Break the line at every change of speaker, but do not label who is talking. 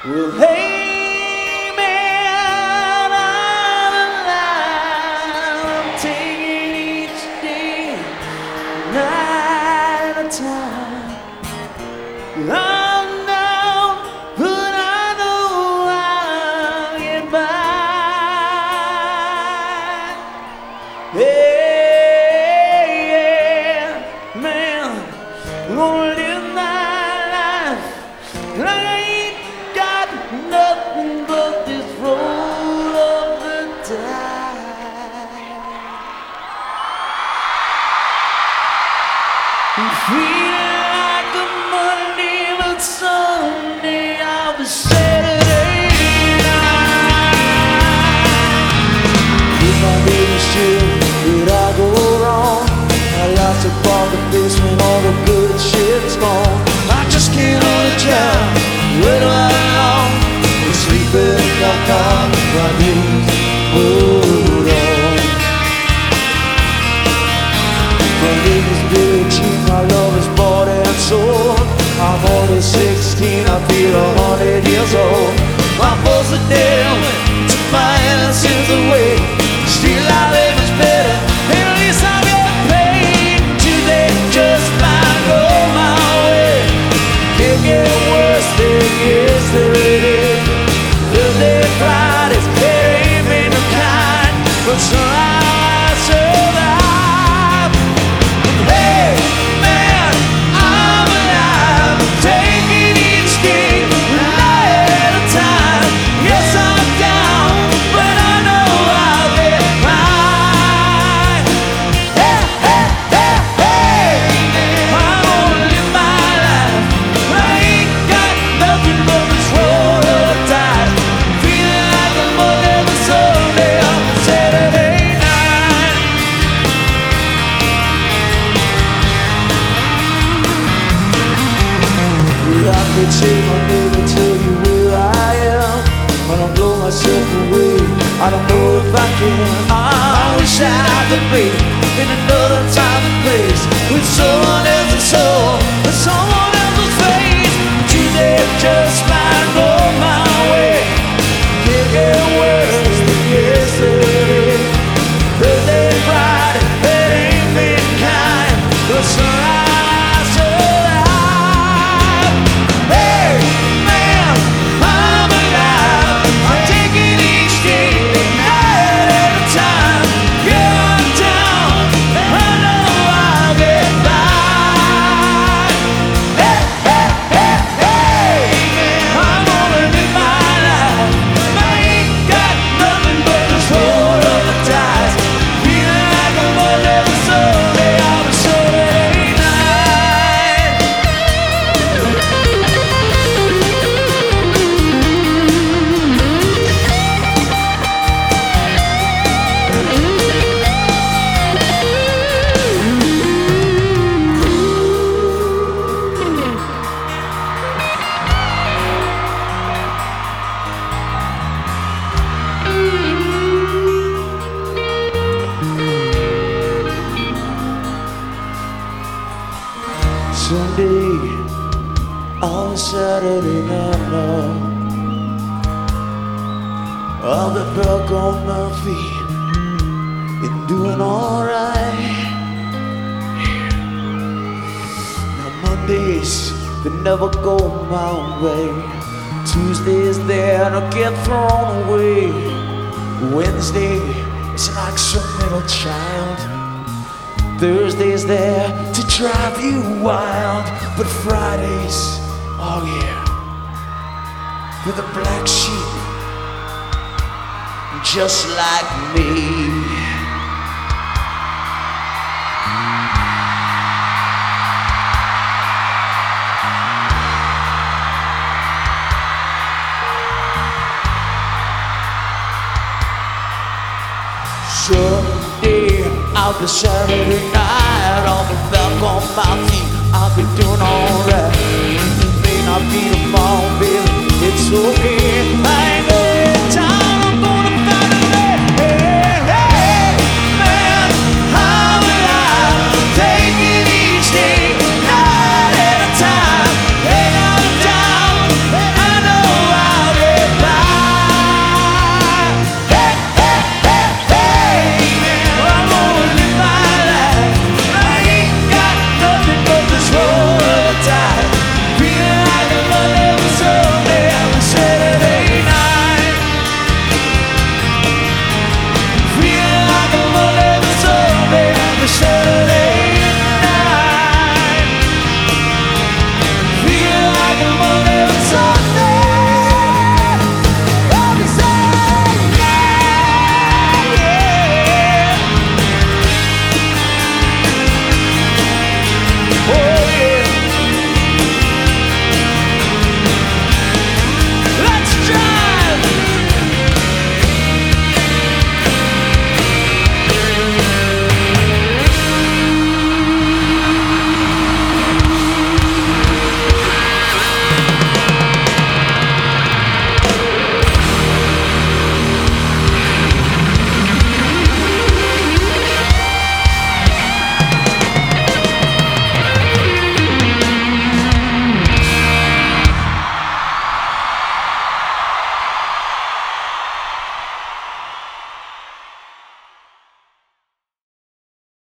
Well, hey man, I'm alive. I'm taking each day, night at a time. I'm down, but I know I'll get by. Hey, yeah, man, I'm gonna live my life. I ain't got nothing but this roll of the dice. I'm feeling like a Monday, but Sunday I'll be Saturday night. If my baby's chill, did I go wrong? I lost a part of this when all the good shit's gone. I just can't hold a job. Where do I belong? I'm sleeping in the car. My knees hold on. My name is Billy Jean. My love is bought and sold. I'm only 16. I feel 100 years old. My folks are dead. Took my innocence away. Still I live much better. At least I get paid. Today just might go my way. Can't get worse than yesterday. Thursday, Fridays, there ain't been no kind, but somehow I survive. Hey, man, I'm alive. I'm taking each day, night at a time. Yes, I'm down, but I know I'll get by. Hey, hey, hey, hey, I'm gonna live my life. I ain't got nothing but this roll of the dice. Feeling like a Monday but Sunday on Saturday night. Well, I could take my name and tell you where I am, but I'll blow myself away. I don't know if I can. I wish I could be in another time and place with someone else's soul, with someone else's face. Today just might go my way. Can't get worse than yesterday. Thursday, Friday, it ain't been kind, but somehow I survive. Hey, man, I'm alive. I'm taking each day, night at a time. Yeah, I'm down, I know I'll get by. Hey, hey, hey, hey, I'm gonna live my life. I ain't got nothing but this roll of the dice. Feeling like a Monday but Sunday on a Saturday night. Sunday on Saturday night now, I'll be back on my feet and doing alright. Now Mondays, they never go my way. Tuesdays, there to get thrown away. Wednesday, it's like some little child. Thursday's there to drive you wild. But Fridays, oh yeah, for the black sheep, just like me. Sunday, I'll be Saturday night. I'll be back on my feet. I'll be doing alright. May not be tomorrow, baby. It's okay. I ain't